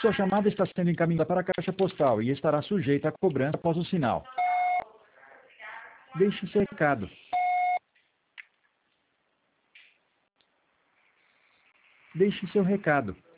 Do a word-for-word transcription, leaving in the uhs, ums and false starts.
Sua chamada está sendo encaminhada para a caixa postal e estará sujeita a cobrança após o sinal. Deixe seu recado. Deixe seu recado.